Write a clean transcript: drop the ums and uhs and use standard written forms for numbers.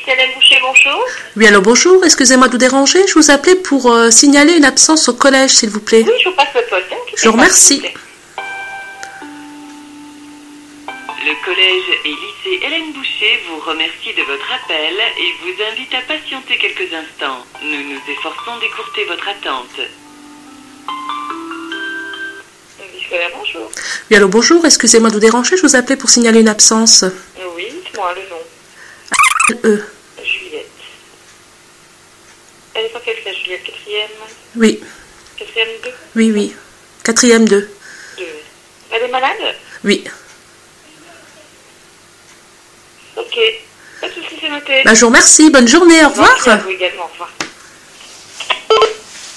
Hélène Boucher, bonjour. Oui, alors bonjour, excusez-moi de vous déranger. Je vous appelais pour signaler une absence au collège, s'il vous plaît. Oui, je vous passe votre poste. Hein, je vous remercie. Le collège et lycée Hélène Boucher vous remercie de votre appel et vous invite à patienter quelques instants. Nous nous efforçons d'écourter votre attente. Bonjour. Oui, alors bonjour, excusez-moi de vous déranger. Je vous appelais pour signaler une absence. Oui, dites-moi le nom. Juliette. Elle est pas quelle classe, Juliette? Quatrième? Oui. Quatrième 2? Oui, oui. Quatrième 2. 2. Elle est malade? Oui. Ok. Pas de soucis, c'est noté. Bah, je vous remercie. Bonne journée. Au revoir. À vous également. Au revoir.